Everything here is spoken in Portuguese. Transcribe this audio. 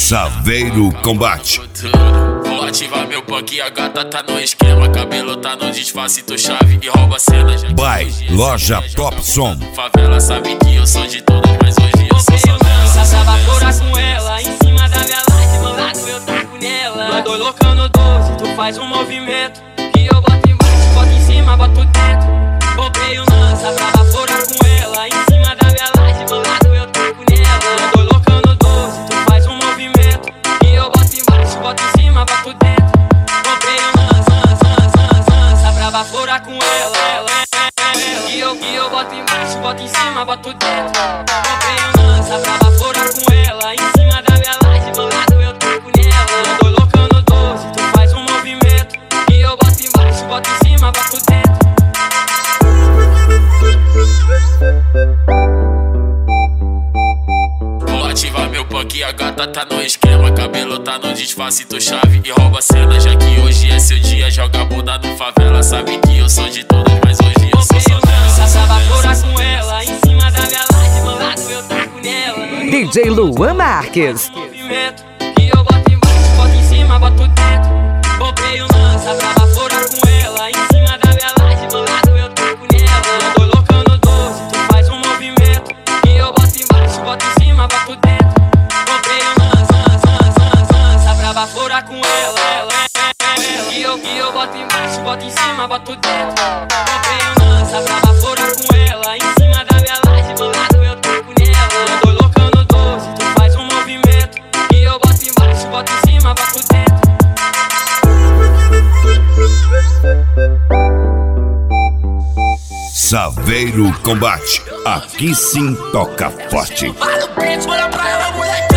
Saveiro Combate. Vou ativar meu punk, a gata tá no esquema. Cabelo tá no disfarce, tu chave e rouba a cena. By Loja Top Som. Favela sabe que eu sou de todas, mas hoje eu sou só dela. Passava fora com ela, em cima da minha laje, do lado eu taco nela. Nós dois loucando 12, tu faz um movimento que eu boto embaixo, boto em cima, boto dentro. Comprei um lança, brava fora com ela, em cima da minha laje, do lado eu taco nela. Nós dois loucando 12, tu faz um movimento que eu boto embaixo, boto em cima, boto dentro. Comprei um lança, brava fora com ela. Que eu boto embaixo, boto em cima, boto dentro. Comprei um lança, brava fora com ela, em cima da minha laje, do lado eu taco nela. Eu tô loucando 12, tu faz um movimento que eu boto embaixo, boto em cima, boto dentro. Vou ativar meu punk, a gata tá no esquema. Cabelo tá no disfarce, tu chave e rouba a cena. Já que hoje é seu dia, joga a bunda no favela. Sabe que eu sou de todas, mas hoje eu sou só dela. Passava fora com ela, em cima da minha laje, do lado eu taco nela. DJ Luan Marques. Movimento que eu boto embaixo, boto em cima, boto dentro. Comprei um lança, brava fora com ela, em cima da minha laje, do lado eu taco nela. Eu tô loucando 12, tu faz um movimento que eu boto embaixo, boto em cima, boto dentro. Comprei um lança, brava fora com ela. Que eu boto embaixo, boto em cima, boto dentro. Comprei um lança, brava fora com ela, em cima da minha laje, do lado eu taco nela. Eu tô loucando 12, tu faz um movimento que eu boto embaixo, boto em cima, boto dentro. Saveiro Combate. Aqui sim toca forte. Vai no beat, olha pra ela, moleque.